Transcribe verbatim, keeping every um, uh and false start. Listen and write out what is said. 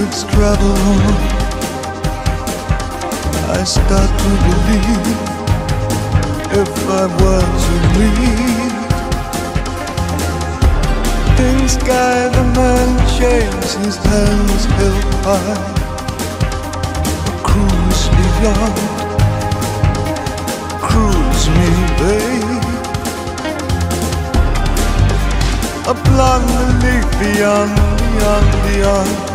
weeks travel on, I start to believe if I were to leave, in sky the man shaves his hands held high, a cruise beyond, cruise me, babe. A blonde leaf beyond, beyond, beyond.